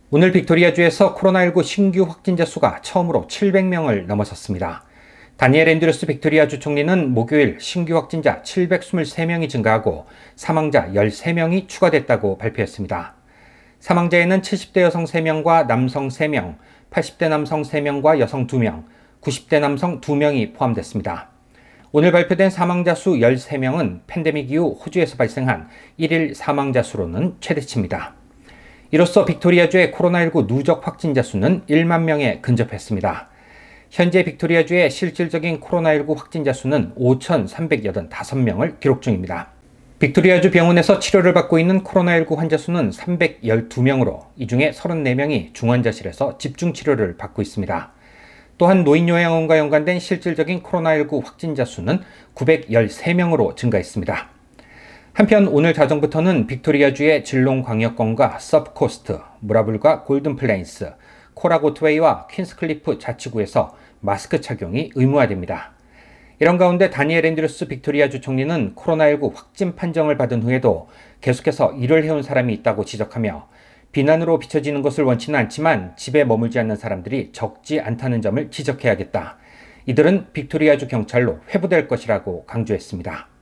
오늘 빅토리아주에서 코로나19 신규 확진자 수가 처음으로 700명을 넘어섰습니다. 다니엘 앤드루스 빅토리아주 총리는 목요일 신규 확진자 723명이 증가하고 사망자 13명이 추가됐다고 발표했습니다. 사망자에는 70대 여성 3명과 남성 3명, 80대 남성 3명과 여성 2명, 90대 남성 2명이 포함됐습니다. 오늘 발표된 사망자 수 13명은 팬데믹 이후 호주에서 발생한 1일 사망자 수로는 최대치입니다. 이로써 빅토리아주의 코로나19 누적 확진자 수는 1만 명에 근접했습니다. 현재 빅토리아주의 실질적인 코로나19 확진자 수는 5,385명을 기록 중입니다. 빅토리아주 병원에서 치료를 받고 있는 코로나19 환자 수는 312명으로 이 중에 34명이 중환자실에서 집중치료를 받고 있습니다. 또한 노인요양원과 연관된 실질적인 코로나19 확진자 수는 913명으로 증가했습니다. 한편 오늘 자정부터는 빅토리아주의 질롱광역권과 서브코스트, 무라불과 골든플레인스, 코라고트웨이와 퀸스클리프 자치구에서 마스크 착용이 의무화됩니다. 이런 가운데 다니엘 앤드루스 빅토리아주 총리는 코로나19 확진 판정을 받은 후에도 계속해서 일을 해온 사람이 있다고 지적하며 비난으로 비춰지는 것을 원치는 않지만 집에 머물지 않는 사람들이 적지 않다는 점을 지적해야겠다. 이들은 빅토리아주 경찰로 회부될 것이라고 강조했습니다.